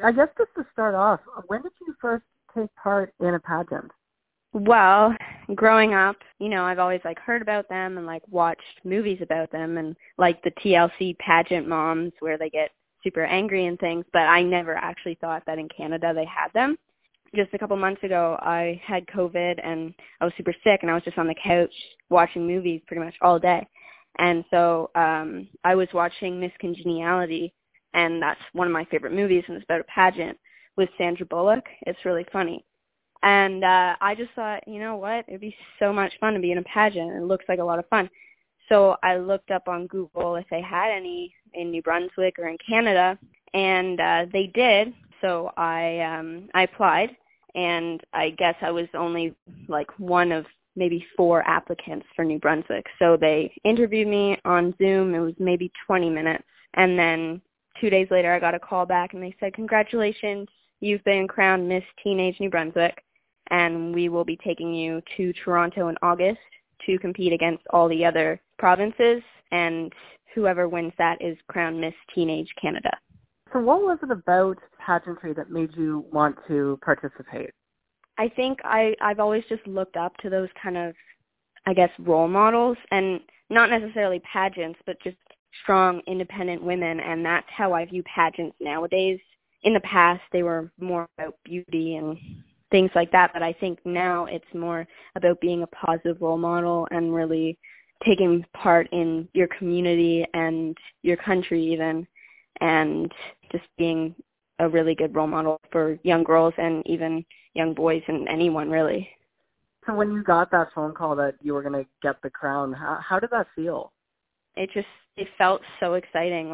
I guess just to start off, when did you first take part in a pageant? Well, growing up, I've always heard about them and watched movies about them and the TLC pageant moms where they get super angry and things, but I never actually thought that in Canada they had them. Just a couple months ago, I had COVID and I was super sick and I was just on the couch watching movies pretty much all day. And so I was watching Miss Congeniality, and that's one of my favorite movies, and it's about a pageant with Sandra Bullock. It's really funny. And I just thought, you know what, it'd be so much fun to be in a pageant. It looks like a lot of fun. So I looked up on Google if they had any in New Brunswick or in Canada, and they did. So I applied, and I guess I was only one of maybe 4 applicants for New Brunswick. So they interviewed me on Zoom. It was maybe 20 minutes. And then 2 days later, I got a call back, and they said, congratulations, you've been crowned Miss Teenage New Brunswick, and we will be taking you to Toronto in August to compete against all the other provinces, and whoever wins that is crowned Miss Teenage Canada. So what was it about pageantry that made you want to participate? I think I've always just looked up to those kind of, role models, and not necessarily pageants, but just strong, independent women, and that's how I view pageants nowadays. In the past, they were more about beauty and things like that, but I think now it's more about being a positive role model and really taking part in your community and your country even, and just being a really good role model for young girls and even young boys and anyone really. So when you got that phone call that you were going to get the crown, how did that feel? It felt so exciting.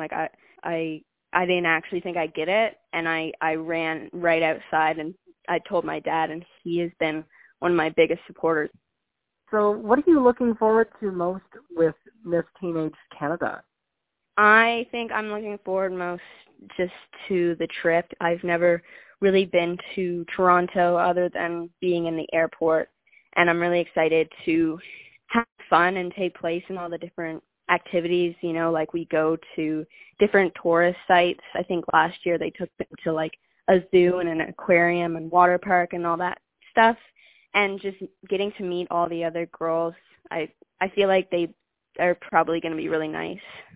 I didn't actually think I'd get it, and I ran right outside and I told my dad, and he has been one of my biggest supporters. So what are you looking forward to most with Miss Teenage Canada? I think I'm looking forward most just to the trip. I've never really been to Toronto other than being in the airport, and I'm really excited to have fun and take place in all the different activities. We go to different tourist sites. I think last year they took them to a zoo and an aquarium and water park and all that stuff, and just getting to meet all the other girls. I feel like they are probably going to be really nice.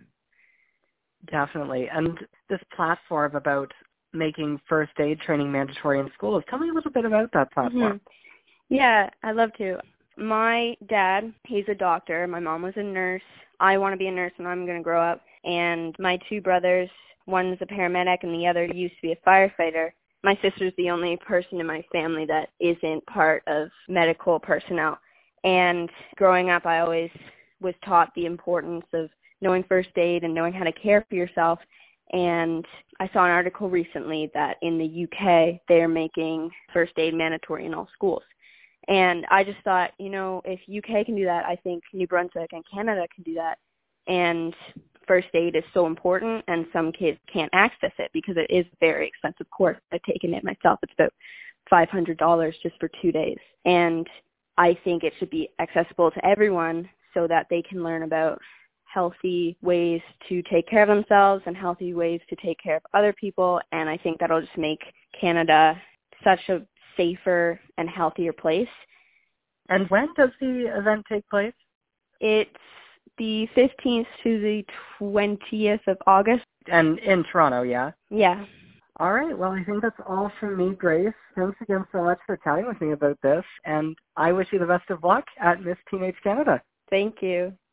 Definitely. And this platform about making first aid training mandatory in schools, tell me a little bit about that platform. Mm-hmm. Yeah, I'd love to. My dad, he's a doctor. My mom was a nurse. I want to be a nurse when I'm going to grow up. And my 2 brothers, one's a paramedic and the other used to be a firefighter. My sister's the only person in my family that isn't part of medical personnel. And growing up, I always was taught the importance of knowing first aid and knowing how to care for yourself. And I saw an article recently that in the UK, they're making first aid mandatory in all schools. And I just thought, if UK can do that, I think New Brunswick and Canada can do that. And first aid is so important, and some kids can't access it because it is a very expensive course. I've taken it myself. It's about $500 just for 2 days. And I think it should be accessible to everyone so that they can learn about healthy ways to take care of themselves and healthy ways to take care of other people. And I think that'll just make Canada such a safer and healthier place. And when does the event take place? It's the 15th to the 20th of August. And in Toronto, yeah? Yeah. All right. Well, I think that's all from me, Grace. Thanks again so much for chatting with me about this. And I wish you the best of luck at Miss Teenage Canada. Thank you.